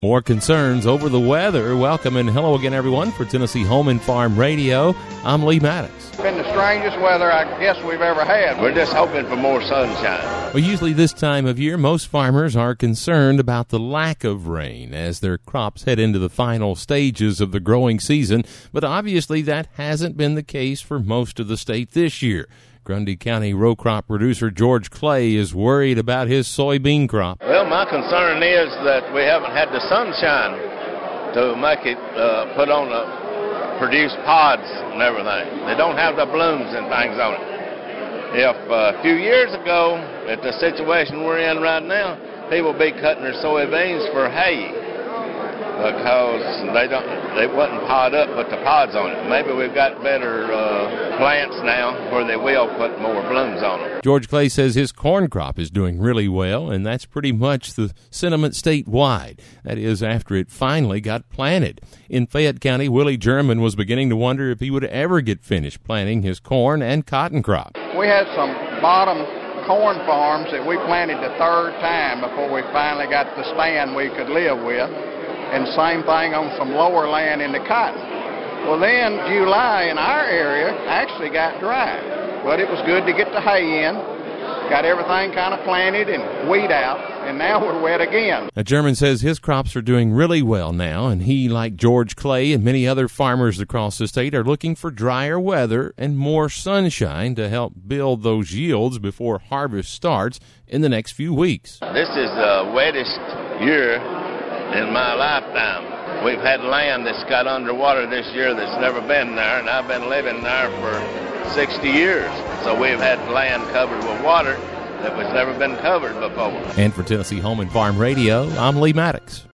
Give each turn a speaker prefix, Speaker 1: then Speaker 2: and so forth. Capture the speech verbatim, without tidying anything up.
Speaker 1: More concerns over the weather. Welcome and hello again, everyone, for Tennessee Home and Farm Radio. I'm Lee Maddox.
Speaker 2: It's been the strangest weather I guess we've ever had.
Speaker 3: We're just hoping for more sunshine.
Speaker 1: Well, usually this time of year, most farmers are concerned about the lack of rain as their crops head into the final stages of the growing season, but obviously that hasn't been the case for most of the state this year. Grundy County row crop producer George Clay is worried about his soybean crop.
Speaker 3: Well, my concern is that we haven't had the sunshine to make it uh, put on the produce pods and everything. They don't have the blooms and things on it. If uh, a few years ago, at the situation we're in right now, people be cutting their soybeans for hay because they don't, they wasn't pod up, but the pods on it. Maybe we've got better uh, plants now where they will put more blooms on them.
Speaker 1: George Clay says his corn crop is doing really well, and that's pretty much the sentiment statewide. That is, after it finally got planted. In Fayette County, Willie German was beginning to wonder if he would ever get finished planting his corn and cotton crop.
Speaker 2: We had some bottom corn farms that we planted the third time before we finally got the stand we could live with. And same thing on some lower land in the cotton. Well, then July in our area actually got dry, but it was good to get the hay in, got everything kind of planted and weed out, and now we're wet again.
Speaker 1: Now, German says his crops are doing really well now, and he, like George Clay and many other farmers across the state, are looking for drier weather and more sunshine to help build those yields before harvest starts in the next few weeks.
Speaker 3: This is the wettest year in my lifetime. We've had land that's got underwater this year that's never been there, and I've been living there for sixty years. So we've had land covered with water that was never been covered before.
Speaker 1: And for Tennessee Home and Farm Radio, I'm Lee Maddox.